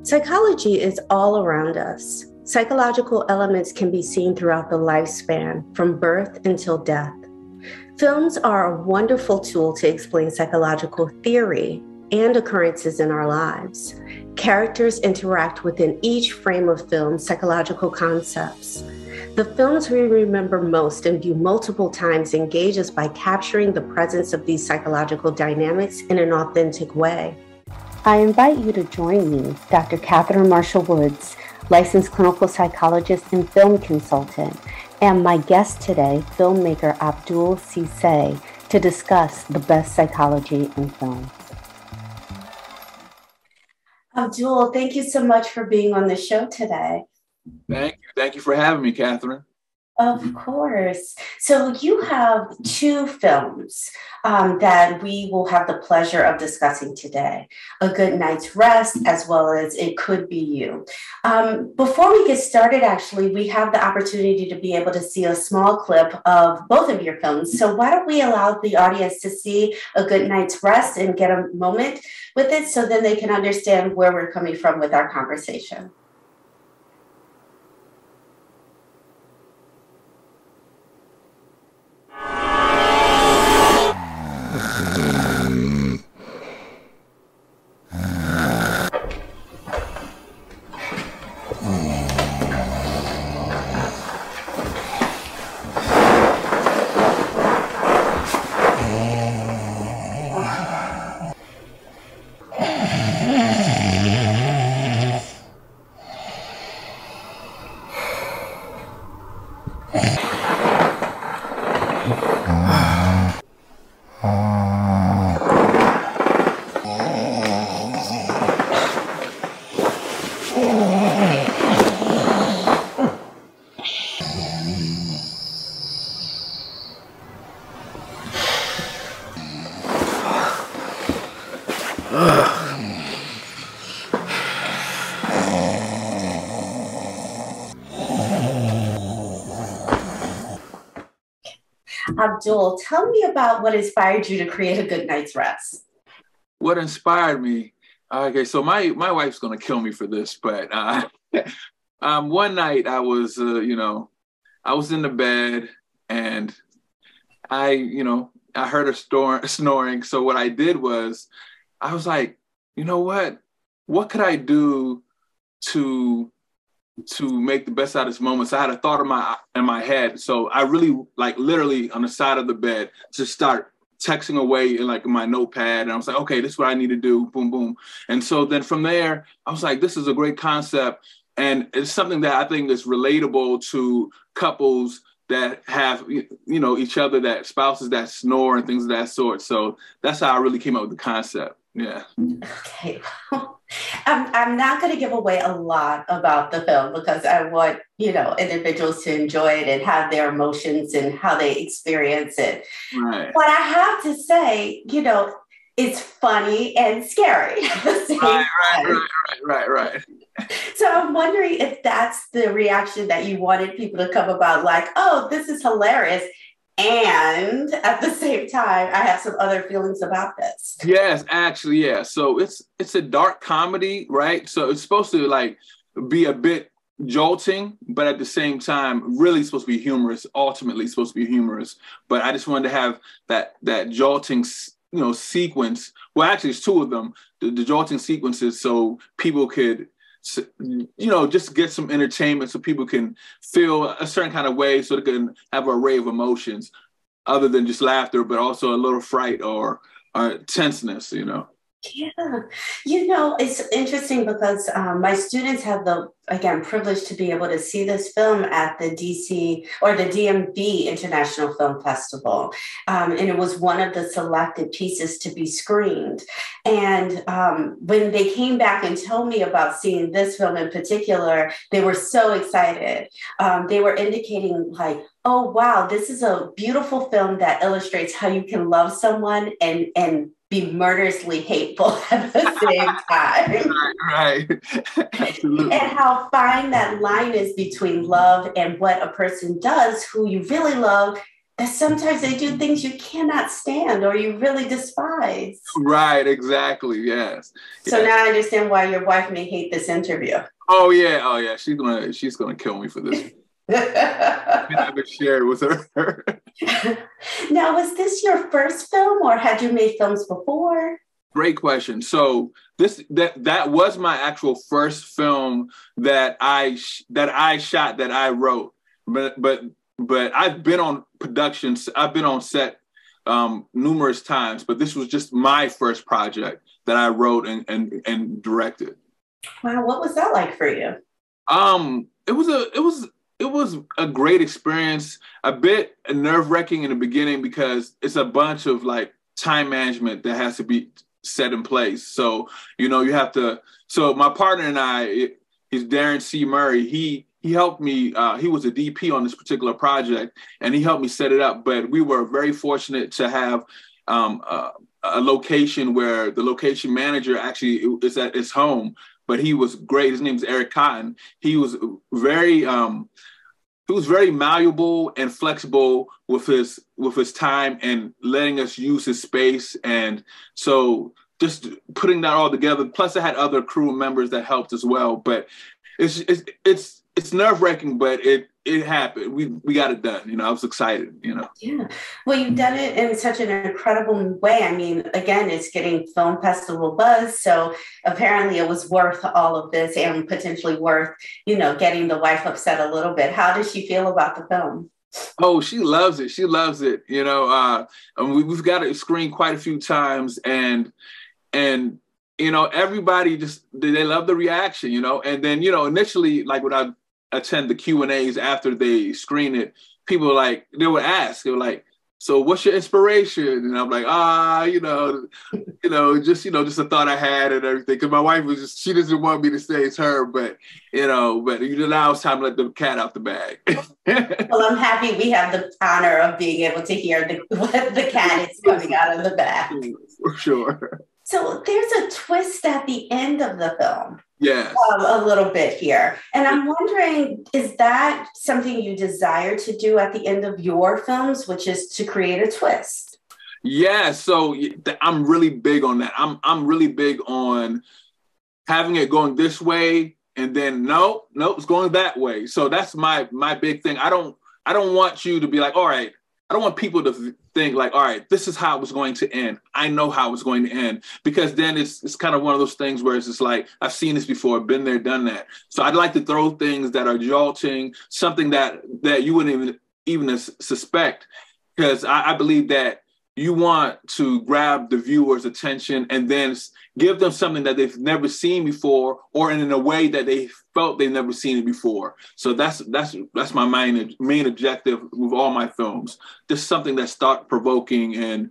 Psychology is all around us. Psychological elements can be seen throughout the lifespan, from birth until death. Films are a wonderful tool to explain psychological theory and occurrences in our lives. Characters interact within each frame of film psychological concepts. The films we remember most and view multiple times engage us by capturing the presence of these psychological dynamics in an authentic way. I invite you to join me, Dr. Catherine Marshall Woods, licensed clinical psychologist and film consultant, and my guest today, filmmaker Abdul Ceesay, to discuss the best psychology in film. Abdul, thank you so much for being on the show today. Thank you. Thank you for having me, Catherine. Of course. So you have two films that we will have the pleasure of discussing today, A Good Night's Rest, as well as It Could Be You. Before we get started, actually, we have the opportunity to be able to see a small clip of both of your films. So why don't we allow the audience to see A Good Night's Rest and get a moment with it so then they can understand where we're coming from with our conversation. Abdul, tell me about what inspired you to create A Good Night's Rest. What inspired me? Okay, so my wife's gonna kill me for this, but one night I was, I was in the bed and I heard her snoring. So what I did was, I was like, you know what? What could I do to make the best out of this moment? So I had a thought in my head. So I really, literally on the side of the bed, just start texting away in my notepad. And I was like, okay, this is what I need to do. Boom, boom. And so then from there, I was like, this is a great concept. And it's something that I think is relatable to couples that have, each other, that spouses that snore and things of that sort. So that's how I really came up with the concept. Yeah. Okay. I'm not going to give away a lot about the film because I want, individuals to enjoy it and have their emotions and how they experience it. Right. But I have to say, it's funny and scary at the same time. Right. So I'm wondering if that's the reaction that you wanted people to come about, like, oh, this is hilarious. And at the same time, I have some other feelings about this. Yes, actually, yeah. So it's a dark comedy, right? So it's supposed to be a bit jolting, but at the same time, really supposed to be humorous. Ultimately, supposed to be humorous. But I just wanted to have that jolting, sequence. Well, actually, it's two of them. The jolting sequences, so people could, just get some entertainment, so people can feel a certain kind of way, so they can have an array of emotions other than just laughter, but also a little fright or tenseness, Yeah. It's interesting because my students have the, privilege to be able to see this film at the DC or the DMV International Film Festival. And it was one of the selected pieces to be screened. And when they came back and told me about seeing this film in particular, they were so excited. They were indicating oh, wow, this is a beautiful film that illustrates how you can love someone and be murderously hateful at the same time. Right. Absolutely. And how fine that line is between love and what a person does who you really love that sometimes they do things you cannot stand or you really despise. Right, exactly. Yes. So now I understand why your wife may hate this interview. Oh yeah. She's gonna kill me for this. I haven't shared with her. Now, was this your first film or had you made films before? Great question. So that was my actual first film that I shot, that I wrote. But I've been on productions. I've been on set numerous times, but this was just my first project that I wrote and directed. Wow, what was that like for you? It was a great experience. A bit nerve-wracking in the beginning because it's a bunch of like time management that has to be set in place. So, you know, you have to, so my partner and I, he's Darren C. Murray. He helped me, he was a DP on this particular project and he helped me set it up. But we were very fortunate to have a location where the location manager actually is at his home, but he was great. His name is Eric Cotton. He was very malleable and flexible with his time and letting us use his space. And so just putting that all together, plus I had other crew members that helped as well. But it's nerve-wracking, but it happened. We got it done. You know, I was excited, you know. Yeah. Well, you've done it in such an incredible way. I mean, again, it's getting film festival buzz. So apparently it was worth all of this and potentially worth, you know, getting the wife upset a little bit. How does she feel about the film? Oh, she loves it. She loves it. You know, we've got it screened quite a few times and you know, everybody they love the reaction, you know. And then, you know, initially, like when I attend the Q&As after they screen it, people they would ask, they were like, so what's your inspiration? And I'm like, just a thought I had and everything. Cause my wife she doesn't want me to say it's her, but now it's time to let the cat out the bag. Well, I'm happy we have the honor of being able to hear the cat is coming out of the bag. For sure. So there's a twist at the end of the film. Yes. A little bit here. And I'm wondering, is that something you desire to do at the end of your films, which is to create a twist? Yeah. So I'm really big on that. I'm really big on having it going this way and then no, it's going that way. So that's my big thing. I don't want you to be like, all right, I don't want people to think like, all right, this is how it was going to end. I know how it's going to end, because then it's kind of one of those things where it's just like, I've seen this before, been there, done that. So I'd like to throw things that are jolting, something that you wouldn't even suspect, because I believe that you want to grab the viewer's attention and then give them something that they've never seen before, or in a way that they felt they've never seen it before. So that's my main objective with all my films. Just something that's thought provoking and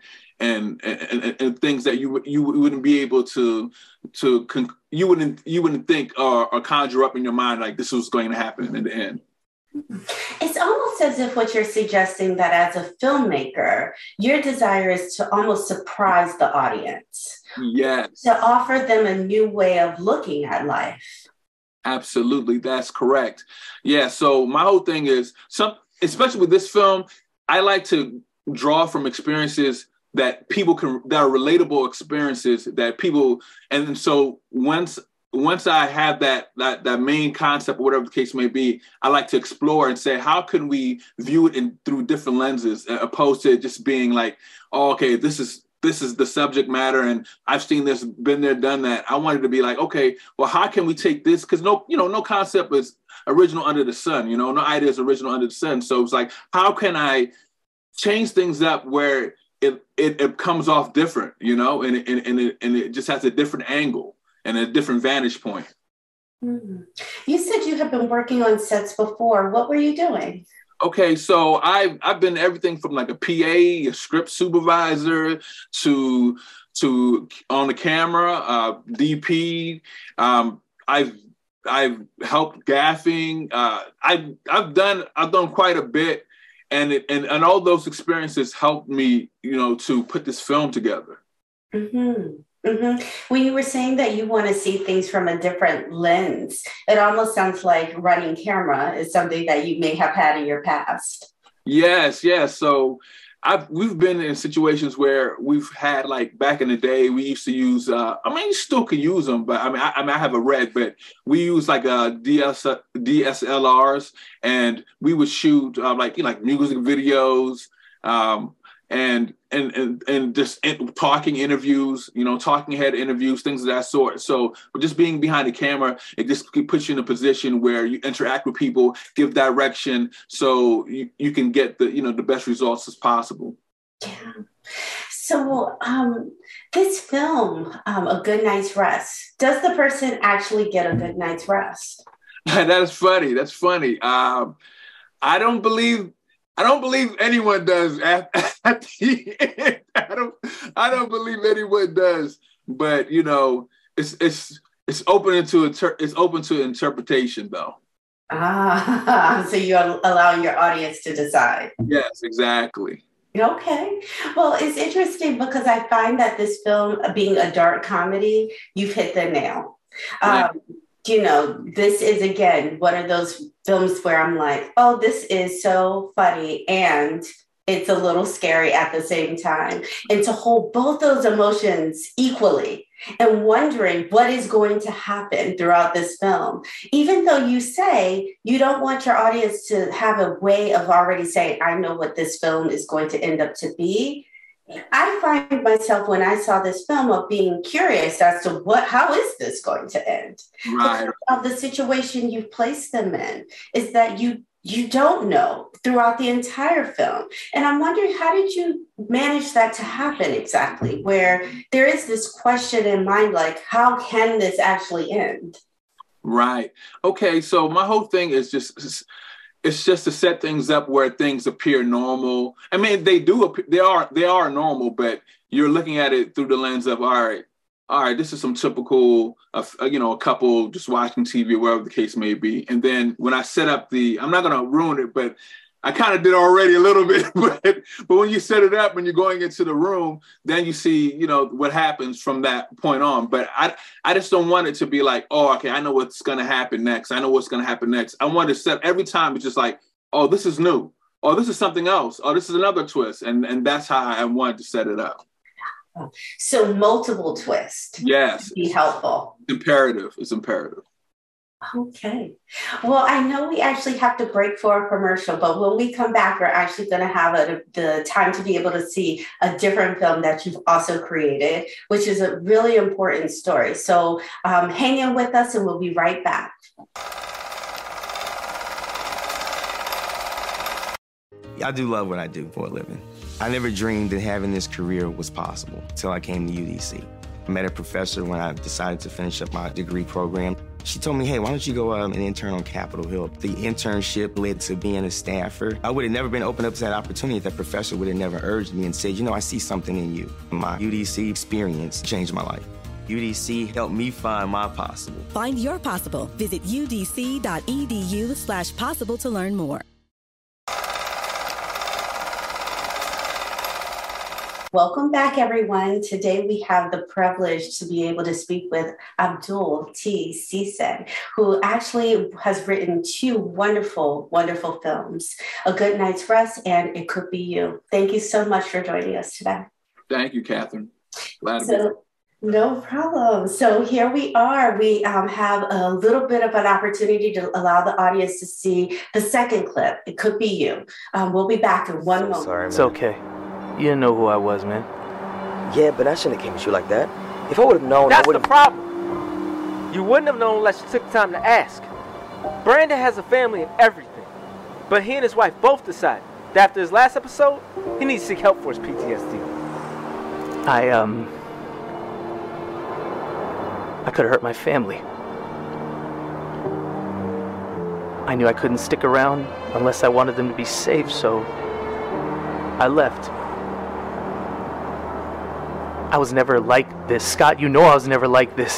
things that you wouldn't be able to you wouldn't think or conjure up in your mind like this was going to happen in the end. It's almost as if what you're suggesting, that as a filmmaker, your desire is to almost surprise the audience. Yes. To offer them a new way of looking at life. Absolutely. That's correct. Yeah. So my whole thing is, especially with this film, I like to draw from experiences that that are relatable experiences that people, and so once I have that main concept, or whatever the case may be, I like to explore and say, how can we view it through different lenses, opposed to just being like, oh, okay, this is the subject matter, and I've seen this, been there, done that. I wanted to be like, okay, well, how can we take this? Because no concept is original under the sun. You know, no idea is original under the sun. So it's like, how can I change things up where it comes off different? You know, and it just has a different angle and a different vantage point. Mm-hmm. You said you have been working on sets before. What were you doing? Okay, so I've been everything from like a PA, a script supervisor, to on the camera, DP. I've helped gaffing. I've done quite a bit, and all those experiences helped me, to put this film together. Mm-hmm. Mm-hmm. When you were saying that you want to see things from a different lens, it almost sounds like running camera is something that you may have had in your past. Yes, yes. So we've been in situations where we've had, like, back in the day, we used to use, you still can use them, but I have a Red, but we use like DSLRs, and we would shoot like music videos, um, and just talking interviews, talking head interviews, things of that sort. So just being behind the camera, it just puts you in a position where you interact with people, give direction, so you can get the best results as possible. Yeah. So this film, A Good Night's Rest, does the person actually get a good night's rest? That's funny. That's funny. I don't believe anyone does at the end. I don't believe anyone does. But it's open to interpretation, though. So you're allowing your audience to decide. Yes, exactly. Okay. Well, it's interesting because I find that this film, being a dark comedy, you've hit the nail. This is, again, one of those films where I'm like, oh, this is so funny, and it's a little scary at the same time. And to hold both those emotions equally and wondering what is going to happen throughout this film, even though you say you don't want your audience to have a way of already saying, I know what this film is going to end up to be. I find myself, when I saw this film, of being curious as to how is this going to end? Right. Of the situation you've placed them in is that you don't know throughout the entire film. And I'm wondering, how did you manage that to happen exactly, where there is this question in mind, like, how can this actually end? Right. Okay. So my whole thing is just to set things up where things appear normal. I mean, they are normal, but you're looking at it through the lens of, all right, this is some typical, a couple just watching TV, wherever the case may be. And then when I set up I'm not going to ruin it, but I kind of did already a little bit, but when you set it up and you're going into the room, then you see, what happens from that point on. But I just don't want it to be like, oh, okay, I know what's going to happen next. I know what's going to happen next. I want to set every time. It's just like, oh, this is new. Oh, this is something else. Oh, this is another twist. And that's how I wanted to set it up. So multiple twists. Yes. Be helpful. It's imperative. Okay. Well, I know we actually have to break for a commercial, but when we come back, we're actually going to have the time to be able to see a different film that you've also created, which is a really important story. So hang in with us and we'll be right back. I do love what I do for a living. I never dreamed that having this career was possible until I came to UDC. I met a professor when I decided to finish up my degree program. She told me, hey, why don't you go and intern on Capitol Hill? The internship led to being a staffer. I would have never been opened up to that opportunity if that professor would have never urged me and said, I see something in you. My UDC experience changed my life. UDC helped me find my possible. Find your possible. Visit udc.edu/possible to learn more. Welcome back, everyone. Today we have the privilege to be able to speak with Abdul T. Cissé, who actually has written two wonderful, wonderful films, A Good Night's Rest and It Could Be You. Thank you so much for joining us today. Thank you, Catherine. Glad to be here. No problem. So here we are. We have a little bit of an opportunity to allow the audience to see the second clip. It Could Be You. We'll be back in one moment. Sorry, man. It's okay. You didn't know who I was, man. Yeah, but I shouldn't have came at you like that. If I would have known, That's I would have... the problem. You wouldn't have known unless you took time to ask. Brandon has a family and everything. But he and his wife both decided that after his last episode, he needs to seek help for his PTSD. I could have hurt my family. I knew I couldn't stick around unless I wanted them to be safe, so I left. I was never like this. Scott, you know I was never like this.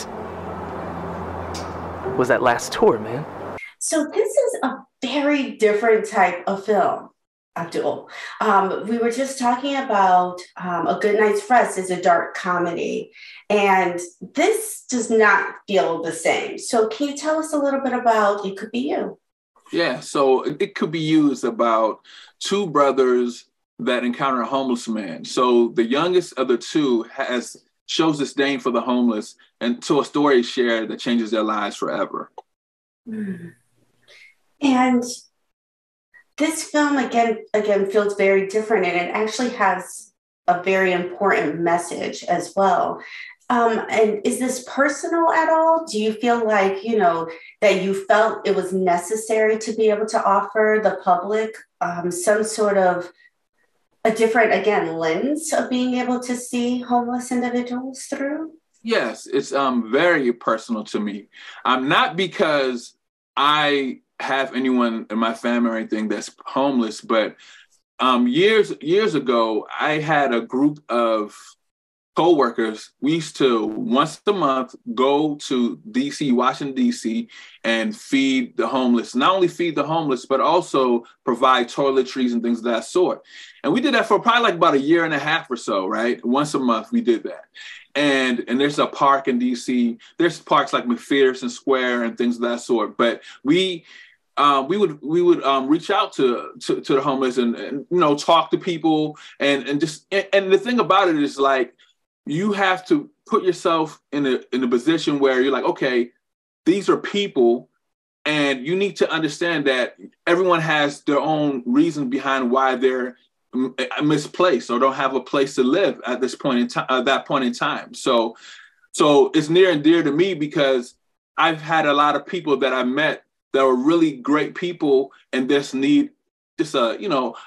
It was that last tour, man. So this is a very different type of film, Abdul. We were just talking about A Good Night's Rest is a dark comedy, and this does not feel the same. So can you tell us a little bit about It Could Be You? Yeah, so it could be used about two brothers that encounter a homeless man. So the youngest of the two shows disdain for the homeless until a story is shared that changes their lives forever. Mm. And this film again feels very different, and it actually has a very important message as well. And is this personal at all? Do you feel like, that you felt it was necessary to be able to offer the public some sort of a different, again, lens of being able to see homeless individuals through? Yes, it's very personal to me. Not because I have anyone in my family or anything that's homeless, but years ago, I had a group of co-workers. We used to once a month go to DC, Washington, DC, and feed the homeless. Not only feed the homeless, but also provide toiletries and things of that sort. And we did that for probably like about a year and a half or so, right? Once a month we did that. And there's a park in DC. There's parks like McPherson Square and things of that sort. But we would reach out to the homeless and talk to people and the thing about it is like, you have to put yourself in a position where you're like, okay, these are people, and you need to understand that everyone has their own reason behind why they're misplaced or don't have a place to live at this point in time. At that point in time, so it's near and dear to me because I've had a lot of people that I met that were really great people and just need just a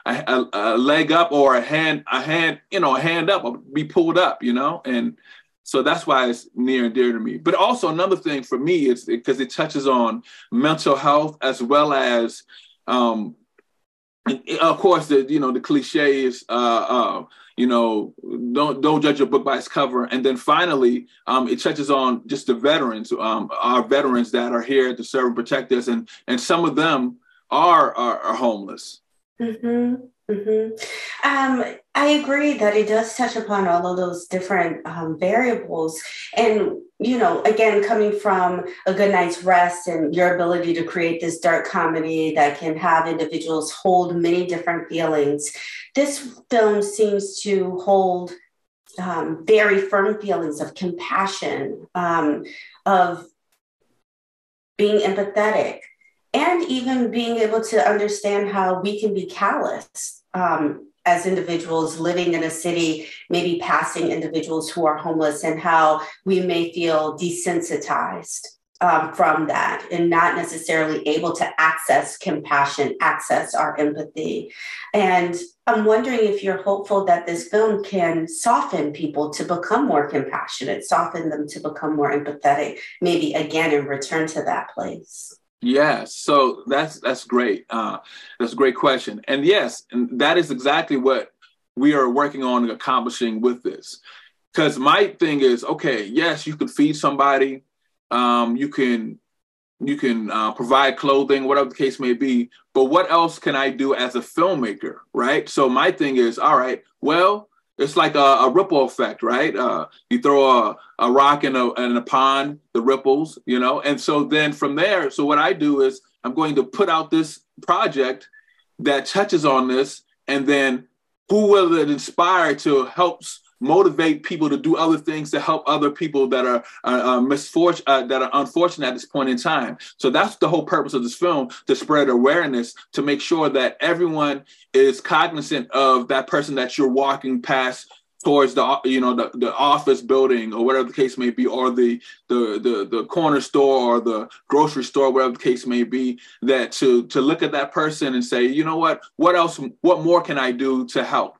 leg up or a hand up or be pulled up, and so that's why it's near and dear to me. But also another thing for me is because it touches on mental health as well as, of course, the cliche is, don't judge a book by its cover. And then finally, it touches on just the veterans, our veterans that are here to serve and protect us, and some of them are homeless. Mm-hmm. Mm-hmm. I agree that it does touch upon all of those different variables. And, again, coming from A Good Night's Rest and your ability to create this dark comedy that can have individuals hold many different feelings, this film seems to hold very firm feelings of compassion, of being empathetic, and even being able to understand how we can be callous as individuals living in a city, maybe passing individuals who are homeless, and how we may feel desensitized from that and not necessarily able to access compassion, access our empathy. And I'm wondering if you're hopeful that this film can soften people to become more compassionate, soften them to become more empathetic, maybe again, and return to that place. Yes, so that's great. That's a great question. And yes, and that is exactly what we are working on accomplishing with this. Because my thing is, okay, yes, you can feed somebody, you can provide clothing, whatever the case may be, but what else can I do as a filmmaker, right? So my thing is, all right, well, it's like a ripple effect, right? You throw a rock in a pond, the ripples, and so then from there, so what I do is I'm going to put out this project that touches on this, and then who will it inspire to help motivate people to do other things to help other people that are that are unfortunate at this point in time. So that's the whole purpose of this film, to spread awareness, to make sure that everyone is cognizant of that person that you're walking past towards the office building or whatever the case may be, or the corner store or the grocery store, whatever the case may be, that to look at that person and say, what more can I do to help?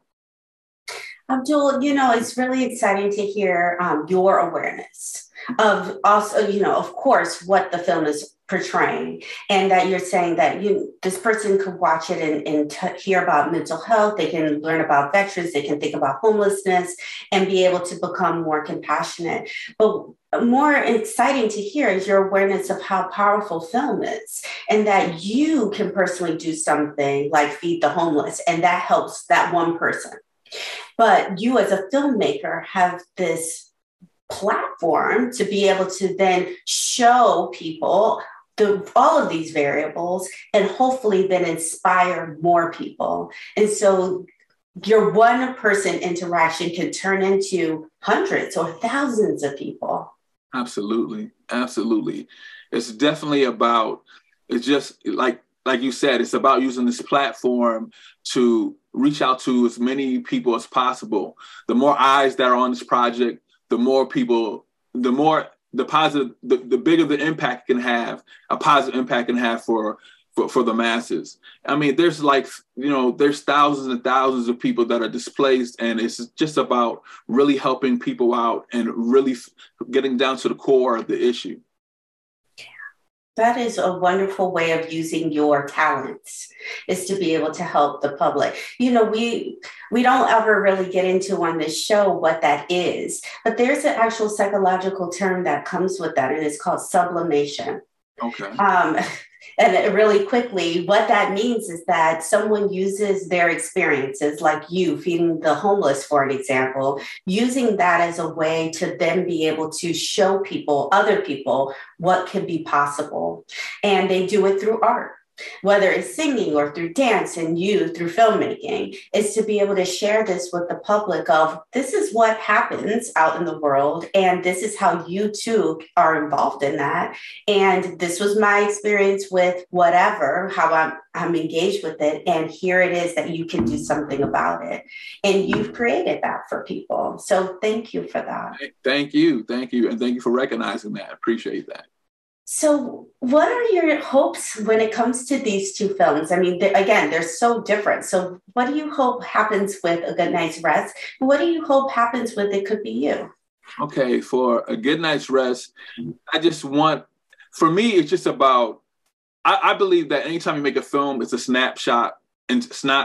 Abdul, it's really exciting to hear your awareness of also, of course, what the film is portraying, and that you're saying that this person could watch it and hear about mental health. They can learn about veterans. They can think about homelessness and be able to become more compassionate. But more exciting to hear is your awareness of how powerful film is, and that you can personally do something like feed the homeless, and that helps that one person. But you as a filmmaker have this platform to be able to then show people all of these variables and hopefully then inspire more people. And so your one person interaction can turn into hundreds or thousands of people. Absolutely. Absolutely. It's definitely about, it's just like you said, it's about using this platform to reach out to as many people as possible. The more eyes that are on this project, the more people, the more the positive, the bigger the impact can have, a positive impact can have for the masses. I mean, there's there's thousands and thousands of people that are displaced, and it's just about really helping people out and really getting down to the core of the issue. That is a wonderful way of using your talents, is to be able to help the public. You know, we don't ever really get into on this show what that is, but there's an actual psychological term that comes with that, and it's called sublimation. Okay. And really quickly, what that means is that someone uses their experiences, like you feeding the homeless, for an example, using that as a way to then be able to show people, other people, what could be possible. And they do it through art, whether it's singing or through dance, and you through filmmaking, is to be able to share this with the public of, this is what happens out in the world, and this is how you too are involved in that. And this was my experience with whatever, how I'm engaged with it. And here it is that you can do something about it. And you've created that for people. So thank you for that. Thank you. Thank you. And thank you for recognizing that. I appreciate that. So what are your hopes when it comes to these two films? I mean, again, they're so different. So what do you hope happens with A Good Night's Rest? What do you hope happens with It Could Be You? Okay, for A Good Night's Rest, for me, it's just about, I believe that anytime you make a film, it's a snapshot in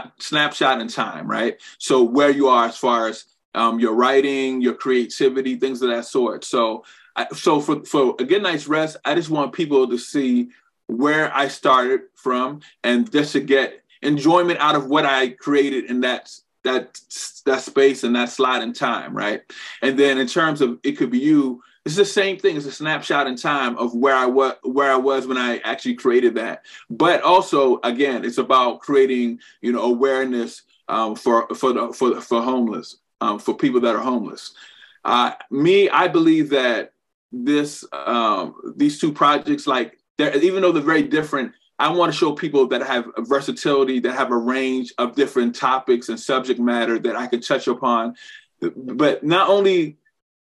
time, right? So where you are as far as your writing, your creativity, things of that sort. So for A Good Night's Rest, I just want people to see where I started from, and just to get enjoyment out of what I created in that space and that slot in time, right? And then in terms of It Could Be You, it's the same thing. It's a snapshot in time of where I was when I actually created that. But also, again, it's about creating, awareness for homeless, for people that are homeless. I believe that these two projects, even though they're very different, I want to show people that have a versatility, that have a range of different topics and subject matter that I can touch upon. But not only,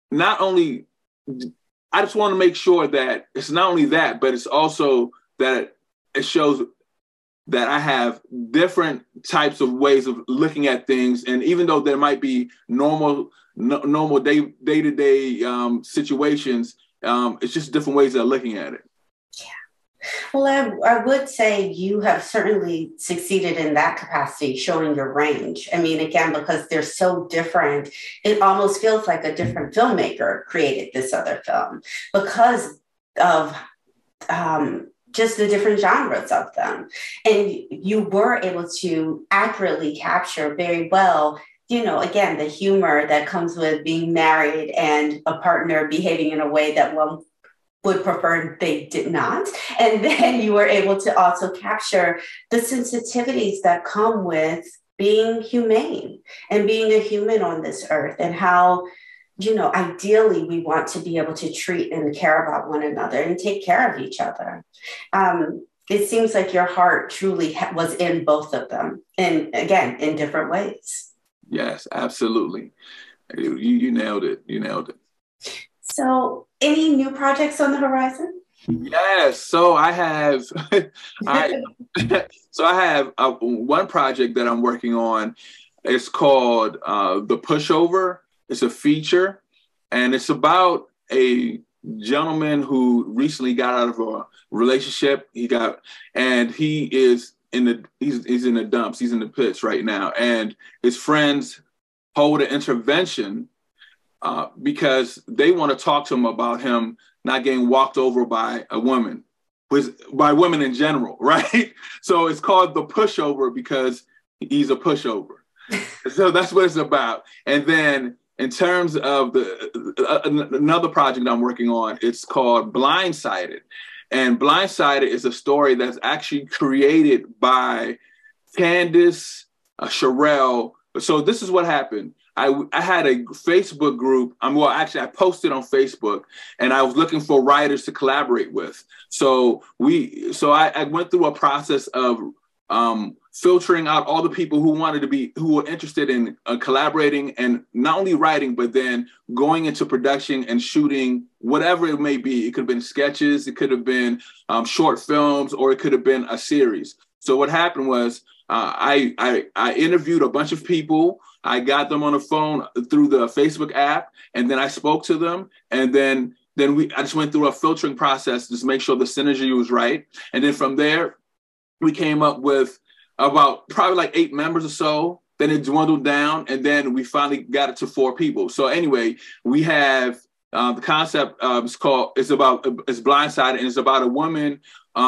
I just want to make sure that it's not only that, but it's also that it shows that I have different types of ways of looking at things. And even though there might be normal day-to-day situations, it's just different ways of looking at it. Yeah. Well, I would say you have certainly succeeded in that capacity, showing your range. I mean, again, because they're so different, it almost feels like a different filmmaker created this other film because of just the different genres of them. And you were able to accurately capture very well, again, the humor that comes with being married and a partner behaving in a way that one would prefer they did not. And then you were able to also capture the sensitivities that come with being humane and being a human on this earth, and how, ideally we want to be able to treat and care about one another and take care of each other. It seems like your heart truly was in both of them, and again, in different ways. Yes, absolutely. You nailed it. You nailed it. So any new projects on the horizon? Yes. So I have, I have one project that I'm working on. It's called The Pushover. It's a feature, and it's about a gentleman who recently got out of a relationship. He's in the dumps. He's in the pits right now, and his friends hold an intervention because they want to talk to him about him not getting walked over by a woman, by women in general, right? So it's called The Pushover because he's a pushover. So that's what it's about. And then in terms of another project I'm working on, it's called Blindsided. And Blindsided is a story that's actually created by Candace Sherrill. So this is what happened. I had a Facebook group. I posted on Facebook, and I was looking for writers to collaborate with. So I went through a process of filtering out all the people who were interested in collaborating and not only writing, but then going into production and shooting whatever it may be. It could have been sketches, it could have been short films, or it could have been a series. So what happened was I interviewed a bunch of people. I got them on the phone through the Facebook app, and then I spoke to them, and then I just went through a filtering process to just make sure the synergy was right. And then from there, we came up with about probably like 8 members or so. Then it dwindled down, and then we finally got it to 4 people. So anyway, we have the concept. It's Blindsided, and it's about a woman.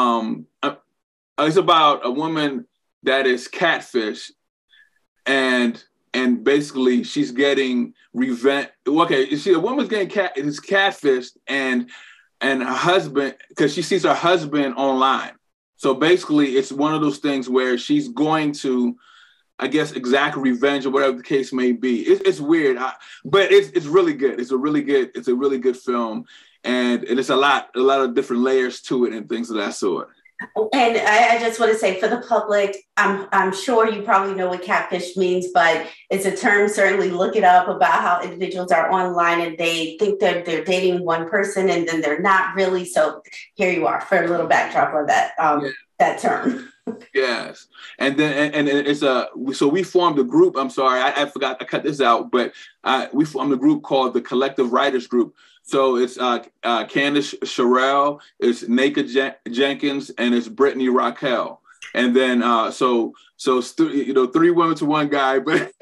It's about a woman that is catfished, and basically she's getting revenge. Okay, a woman's getting catfished, and her husband, because she sees her husband online. So basically, it's one of those things where she's going to, I guess, exact revenge or whatever the case may be. It's weird, but it's really good. It's a really good film, and it's a lot of different layers to it and things of that sort. And I just want to say, for the public, I'm sure you probably know what catfish means, but it's a term. Certainly look it up about how individuals are online and they think that they're dating one person and then they're not really. So here you are for a little backdrop of that that term. Yes, and then and it's so we formed a group. I'm sorry, I forgot to cut this out, but we formed a group called the Collective Writers Group. So it's Candace Sherrill, it's Naka Jenkins, and it's Brittany Raquel. And then so 3 women to 1 guy, but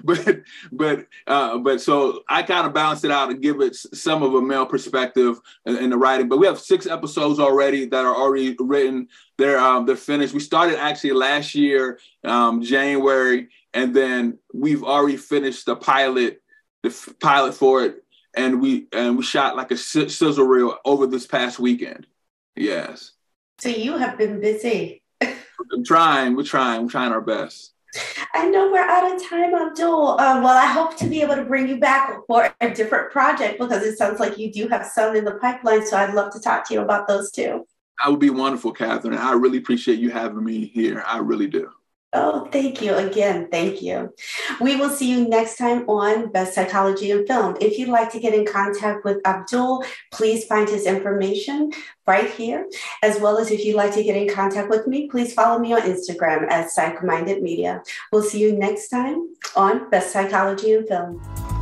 so I kind of balance it out and give it some of a male perspective in the writing. But we have 6 episodes already that are already written. They're finished. We started actually last year, January, and then we've already finished the pilot for it. And we shot like a sizzle reel over this past weekend. Yes. So you have been busy. We're trying our best. I know we're out of time, Abdul. Well, I hope to be able to bring you back for a different project, because it sounds like you do have some in the pipeline. So I'd love to talk to you about those too. That would be wonderful, Catherine. I really appreciate you having me here. I really do. Oh, thank you again. Thank you. We will see you next time on Best Psychology in Film. If you'd like to get in contact with Abdul, please find his information right here. As well as if you'd like to get in contact with me, please follow me on Instagram at PsychMinded Media. We'll see you next time on Best Psychology in Film.